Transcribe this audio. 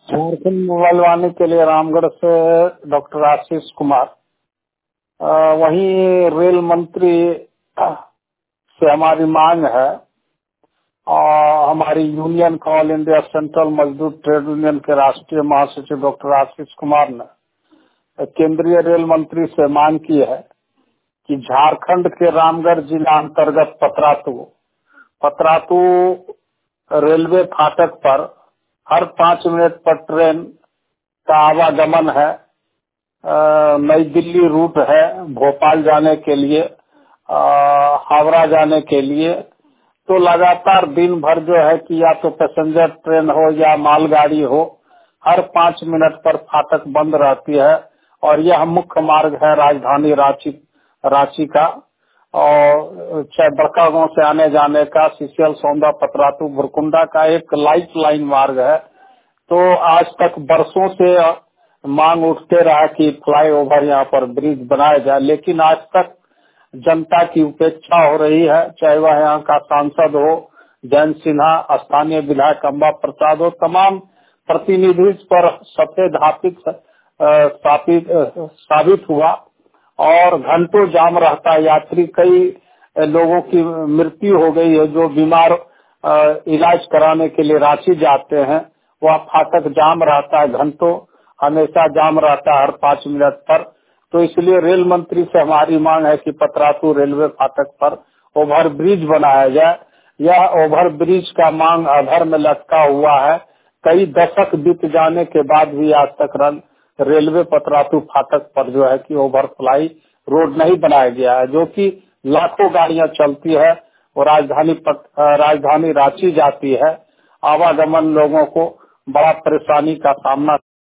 Jharkhand mobile वाणी के लिए रामगढ़ से डॉक्टर आशीष कुमार। वहीं रेल मंत्री से हमारी मांग है और हमारी यूनियन का ऑल इंडिया सेंट्रल मजदूर ट्रेड यूनियन के राष्ट्रीय महासचिव डॉक्टर आशीष कुमार ने केंद्रीय रेल मंत्री से मांग की है कि झारखंड के रामगढ़ जिला अंतर्गत पतरातू रेलवे फाटक पर हर 5 मिनट पर ट्रेन का आवागमन है। नई दिल्ली रूट है, भोपाल जाने के लिए, हावड़ा जाने के लिए। तो लगातार दिन भर जो है कि या तो पैसेंजर ट्रेन हो या मालगाड़ी हो, हर 5 मिनट पर फाटक बंद रहती है। और यह मुख्य मार्ग है राजधानी रांची का, और चाहे बड़का गांव से आने जाने का, सीसीएल, सौंदा, पतरातू, बुरकुंडा का एक लाइफ लाइन मार्ग है। तो आज तक बरसों से मांग उठते रहा कि फ्लाईओवर यहाँ पर ब्रिज बनाया जाए, लेकिन आज तक जनता की उपेक्षा हो रही है। चाहे वह यहाँ का सांसद हो जयंत सिन्हा, स्थानीय विधायक अम्बा प्रसाद हो, तमाम प्रतिनिधि इस पर सफेद साबित हुआ और घंटों जाम रहता है। यात्री, कई लोगों की मृत्यु हो गई है जो बीमार इलाज कराने के लिए रांची जाते हैं। वह फाटक जाम रहता है, घंटों हमेशा जाम रहता है हर 5 मिनट पर। तो इसलिए रेल मंत्री से हमारी मांग है कि पतरातू रेलवे फाटक पर ओवर ब्रिज बनाया जाए। यह ओवर ब्रिज का मांग अधर में लटका हुआ है। कई दशक बीत जाने के बाद भी आज तक रेलवे पतरातू फाटक पर जो है कि ओवरफ्लाई रोड नहीं बनाया गया है, जो कि लाखों गाड़ियां चलती है और राजधानी रांची जाती है। आवागमन लोगों को बड़ा परेशानी का सामना